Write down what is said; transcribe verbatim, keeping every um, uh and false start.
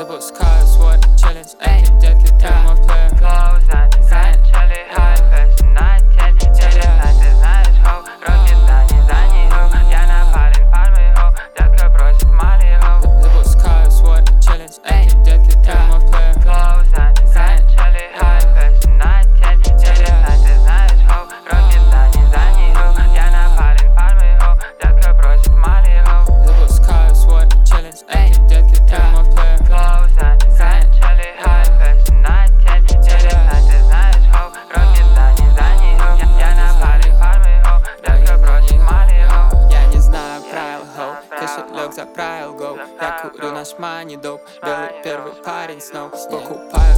Запускаю свой челлендж, эти детки прямо в плеер. Flow зачали хайпес на теле. Интересно, ты знаешь, хоу, руки дани за нее. Я напален пармой, хоу, детка просит мали, хоу. Запускаю свой челлендж, эти детки прямо в плеер. Flow зачали хайпес на теле. Интересно, ты знаешь, хоу, руки дани за нее. Я напален пармой, хоу, детка просит мали, хоу. Запускаю свой челлендж, эти детки прямо в плеер. Flow зачали хайпес на теле. Интересно, ты знаешь, хоу, руки дани за нее. Я напален пармой, хоу, детка просит мали, хоу. Я не знаю правил, хоу, кошелек заправил, гоу. Я курю наш мани доп, белый первый парень снова. Покупаю